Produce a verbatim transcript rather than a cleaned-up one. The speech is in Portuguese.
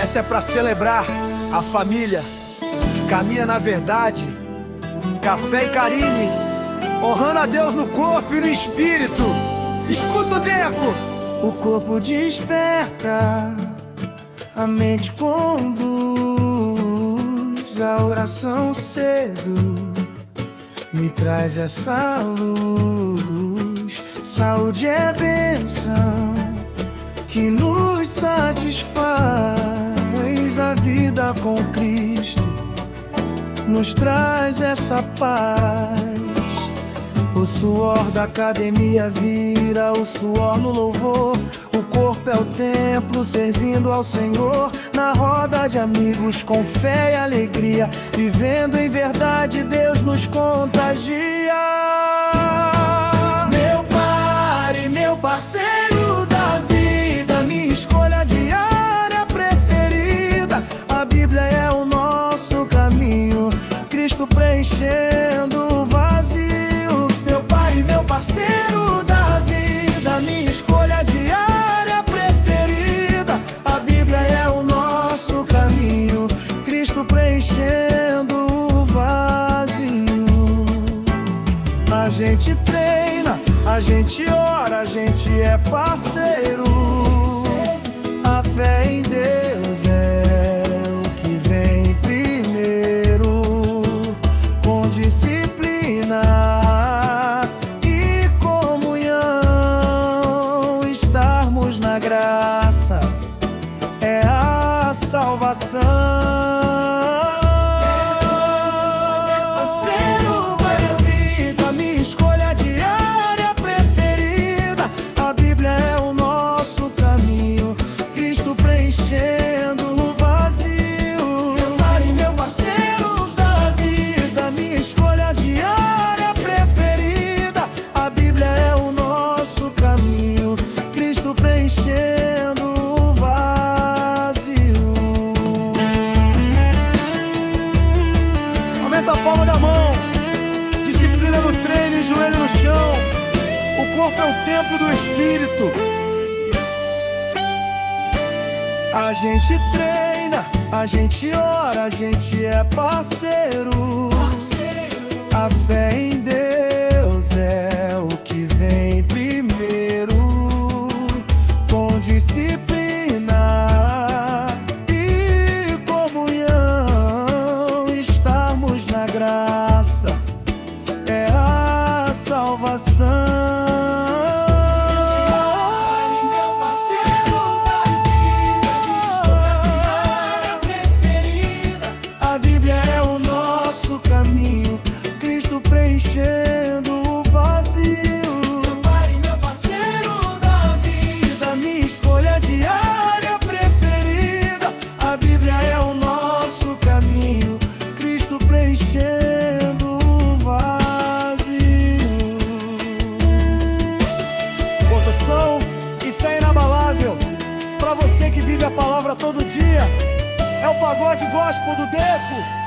Essa é pra celebrar a família que caminha na verdade. Café e Carine, honrando a Deus no corpo e no espírito. Escuta o Deco. O corpo desperta, a mente conduz, a oração cedo me traz essa luz. Saúde é bênção que nos satisfaz, a vida com Cristo nos traz essa paz. O suor da academia vira o suor no louvor. O corpo é o templo servindo ao Senhor, na roda de amigos com fé e alegria, vivendo em verdade, Deus nos contagia. Meu par e meu parceiro da vida, minha escolha diária preferida. A Bíblia é o nosso caminho, Cristo preenchendo o vazio. Meu pai e meu parceiro da vida, minha escolha diária preferida. A Bíblia é o nosso caminho, Cristo preenchendo o vazio. A gente treina, a gente ora, a gente é parceiro. A fé em Deus é o que vem primeiro, com disciplina e comunhão. Estarmos na graça é a salvação. A palma da mão, disciplina no treino e joelho no chão. O corpo é o templo do Espírito. A gente treina, a gente ora, a gente é parceiro. A fé em Deus é o que vem primeiro, com disciplina e comunhão. Estarmos na graça é a salvação. Preenchendo o vazio. Meu pai e meu parceiro da vida, minha escolha diária preferida. A Bíblia é o nosso caminho, Cristo preenchendo o vazio. Confissão e fé inabalável pra você que vive a palavra todo dia. É o pagode gospel do Deco.